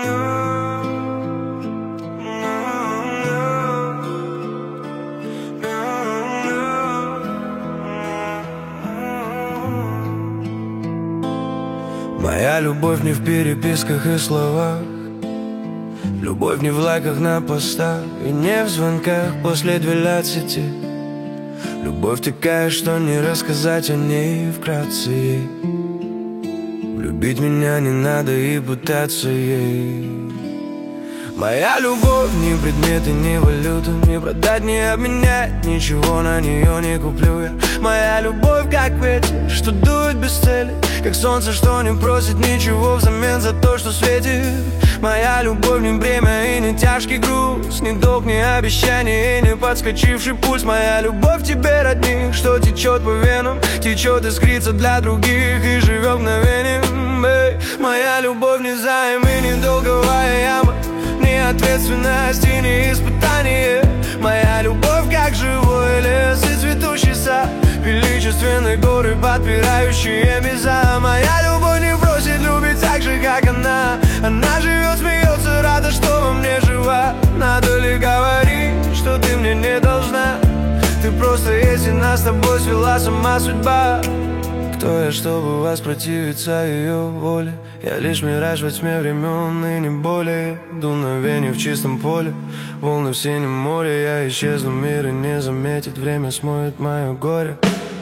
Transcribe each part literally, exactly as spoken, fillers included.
Моя любовь не в переписках и словах, любовь не в лайках на постах и не в звонках после двенадцати. Любовь такая, что не рассказать о ней вкратце ей. Любить меня не надо и пытаться ей. Моя любовь не предмет и не валюта, не продать, не обменять, ничего на нее не куплю я. Моя любовь как ветер, что дует без цели, как солнце, что не просит ничего взамен за то, что светит. Моя любовь не бремя и не тяжкий груз, не долг, не обещание и не подскочивший пульс. Моя любовь тебе родник, что течет по венам, течет искрится для других и живет мгновением. Эй, моя любовь не займ и не долговая яма, не ответственность и не испытание. Моя любовь как живой лес и цветущий сад, величественные горы, подпирающие небеса. Моя любовь не просит любить так же, как она. Она живет, смеется, рада, что во мне жива. Надо ли говорить, что ты мне не должна? Ты просто есть, и нас с тобой свела сама судьба. Кто я, чтобы воспротивиться ее воле? Я лишь мираж во тьме времен и не более. Дуновение в чистом поле, волны в синем море. Я исчезну, мир и не заметит, время смоет мое горе.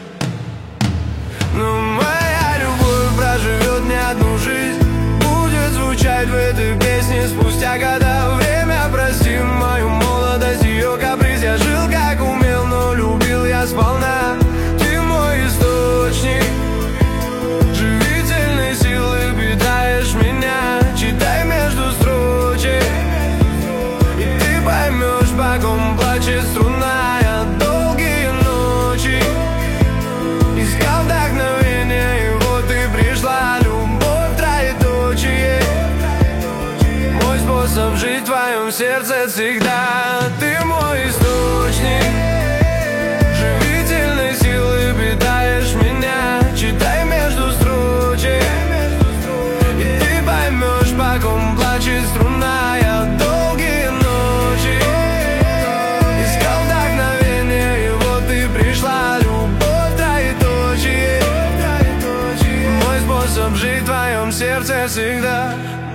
Но моя любовь проживет не одну жизнь, будет звучать в этой песне спустя года. Время прости мою молодость, ее каприз. Я жил как умел, но любил я сполна. Ты мой источник живительной силы, питаешь меня. Читай между строчек, и ты поймешь, по ком плачет струна. Я долгие ночи искал вдохновение, и вот ты пришла. Любовь троеточие, мой способ жить в твоем сердце всегда. Ты мой источник живительной силы, питаешь меня. Читай между строчек, и ты поймешь, по ком плачет струна. Я долгие ночи искал вдохновение, и вот ты пришла. Любовь троеточие, мой способ жить в твоем сердце всегда.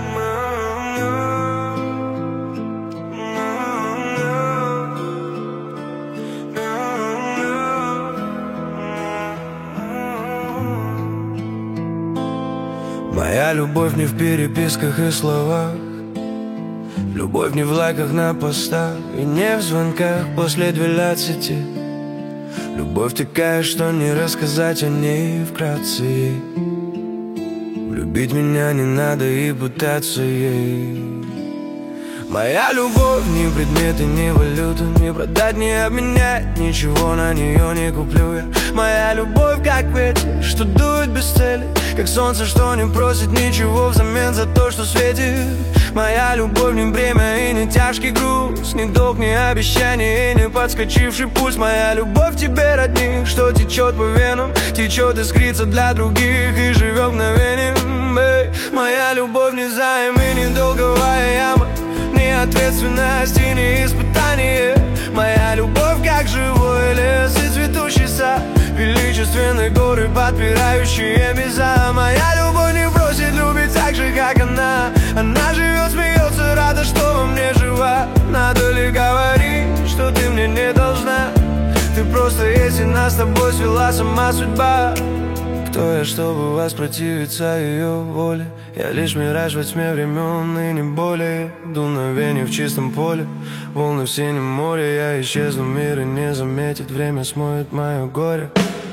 Моя любовь не в переписках и словах, любовь не в лайках на постах и не в звонках после двенадцати. Любовь такая, что не рассказать о ней вкратце ей. Любить меня не надо и пытаться ей. Моя любовь не предмет и не валюта, не продать, не обменять, ничего на нее не куплю я. Моя любовь как ветер, что дует без цели, как солнце, что не просит ничего взамен за то, что светит. Моя любовь не бремя и не тяжкий груз, не долг, не обещание и не подскочивший пульс. Моя любовь тебе родник, что течет по венам, течет искрится для других и живет мгновением. Эй, моя любовь не займ и не долговая яма, не ответственность и не испытание. Моя любовь как живой лес и цветущий сад, величественные горы, подпирающие небеса. Моя любовь не просит любить так же, как она. Она живет, смеется, рада, что во мне жива. Надо ли говорить, что ты мне не должна? Ты просто есть, и нас с тобой свела сама судьба. Кто я, чтобы воспротивиться ее воле? Я лишь мираж во тьме времен и не более. Дуновение в чистом поле, волны в синем море. Я исчезну, мир и не заметит, время смоет мое горе.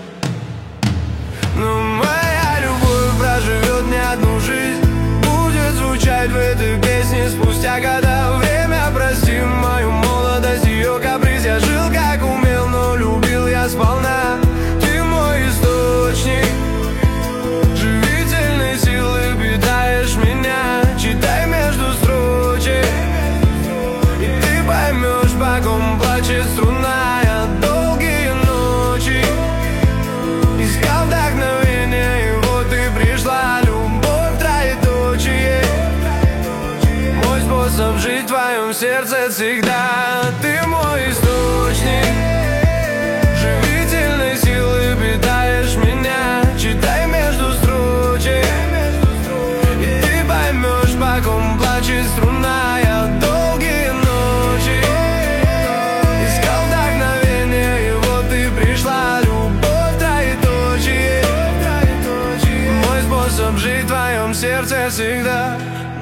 Но моя любовь проживет не одну жизнь, будет звучать в этой песне спустя года. Время прости мою молодость, ее каприз. Я жил как умел, но любил я сполна. Ты мой источник живительной силы, питаешь меня. Читай между строчек, и ты поймешь, по ком плачет струна. Я долгие ночи сердце всегда. Ты мой источник живительной силы, питаешь меня. Читай между строчек, и ты поймешь, по ком плачет струна. Я долгие ночи искал вдохновение, и вот ты пришла. Любовь троеточие, мой способ жить в твоем сердце всегда.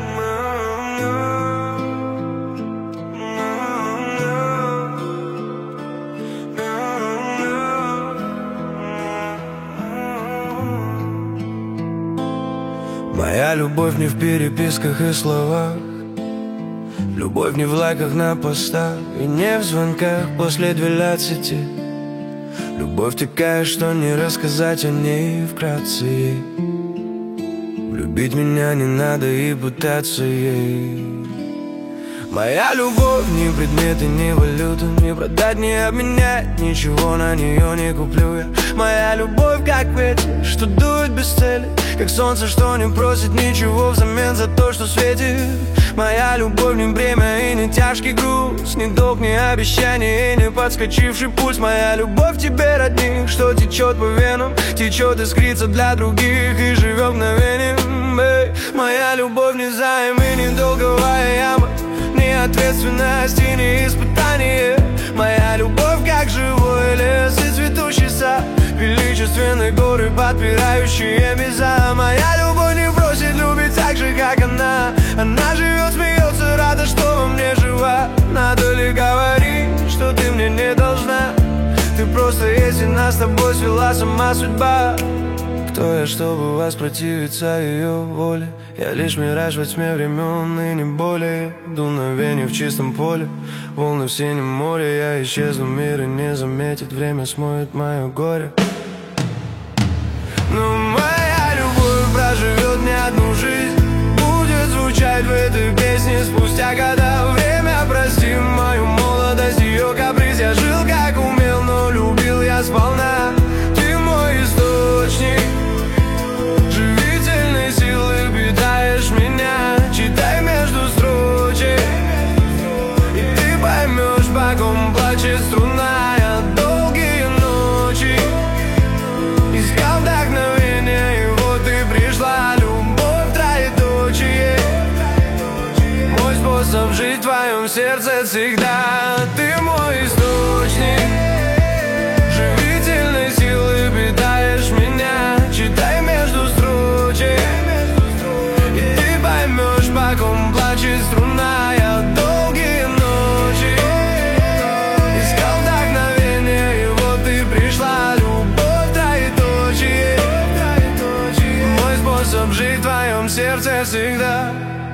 Моя любовь не в переписках и словах, любовь не в лайках на постах и не в звонках после двенадцати. Любовь такая, что не рассказать о ней вкратце ей. Любить меня не надо и пытаться ей. Моя любовь не предмет и не валюта, не продать, не обменять, ничего на нее не куплю я. Моя любовь как ветер, что дует без цели, как солнце, что не просит ничего взамен за то, что светит. Моя любовь не бремя и не тяжкий груз, не долг, не обещание и не подскочивший пульс. Моя любовь тебе родник, что течет по венам, течет, искрится для других и живет мгновением. Эй, моя любовь не займ и не долговая яма, не ответственность и не испытание. Моя любовь как живой лес и цветущий сад, величественные горы, подпирающие небеса. Моя любовь не просит любить так же, как она. Она живет, смеется, рада, что во мне жива. Надо ли говорить, что ты мне не должна? Ты просто есть, и нас с тобой свела сама судьба. Кто я, чтобы воспротивиться ее воле? Я лишь мираж во тьме времен и не более. Дуновение в чистом поле, волны в синем море. Я исчезну, мир и не заметит, время смоет мое горе. Но моя любовь проживет не одну жизнь, будет звучать в этой песне спустя года. Время, прости мою молодость, ее каприз. Я жил как умел, но любил я сполна. Ты мой источник живительной силы, питаешь меня. Читай между строчек, и ты поймешь, по ком плачет струна. Я долгие ночи искал вдохновение, и вот ты пришла. Любовь троеточие, мой способ жить в твоем сердце всегда. Ты мой источник живительной силы, питаешь меня. Читай между строчек, и ты поймешь, по ком плачет струна. Я долгие ночи искал вдохновение, и вот ты пришла. Любовь троеточие, мой способ жить в твоем сердце всегда.